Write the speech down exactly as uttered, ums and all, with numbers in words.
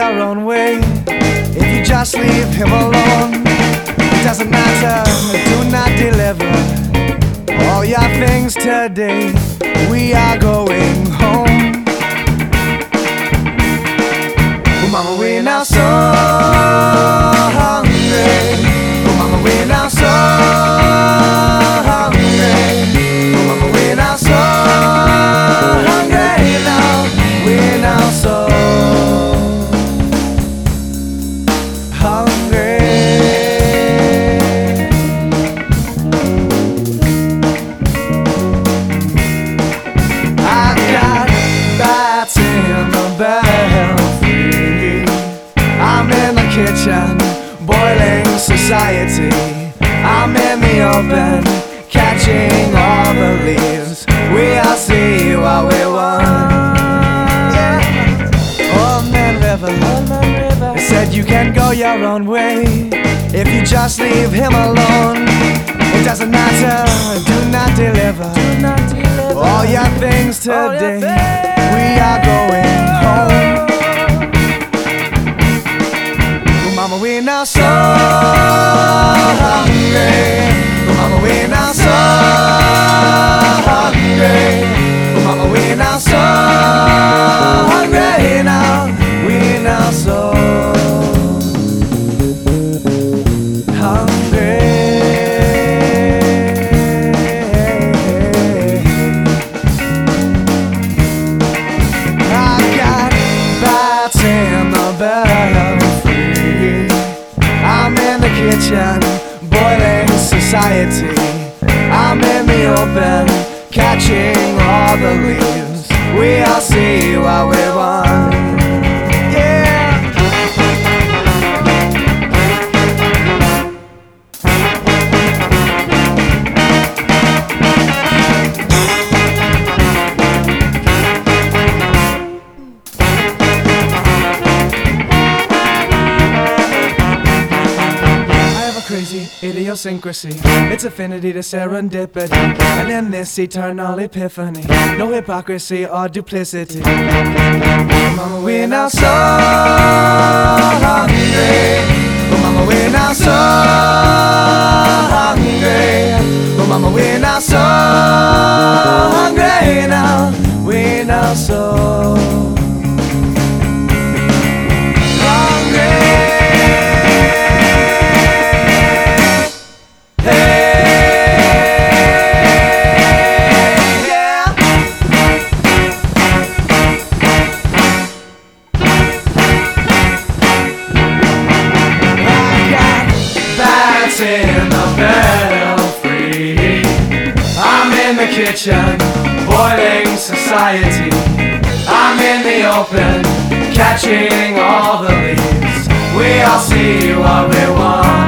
your own way if you just leave him alone. It doesn't matter, do not deliver all your things today. We are going home. Oh mama, we're now so hungry. Oh mama, we're now so hungry. Oh mama, we're now so hungry now. We're now so hungry. I've got bats in the belfry. I'm in the kitchen, boiling society. I'm in the open, catching all the leaves. We all see what we want. Old Man River, they said you can go your own way if you just leave him alone. It doesn't matter, do not deliver all your things today. We are going home. Oh mama, we're now so hungry. Oh mama, we're now so hungry. Oh mama, we're now so hungry now. We're now so hungry. I got bats in the belfry. I'm in the kitchen, boiling society. I'm in the open, catching all the leaves. We all see what we want. Yeah. Crazy idiosyncrasy, it's affinity to serendipity, and in this eternal epiphany, no hypocrisy or duplicity. Oh mama, we're now so hungry. Oh mama, we're now so hungry. Oh mama, we're now so hungry now. We're now so in the belfry. I'm in the kitchen, boiling society. I'm in the open, catching all the leaves. We all see what we want.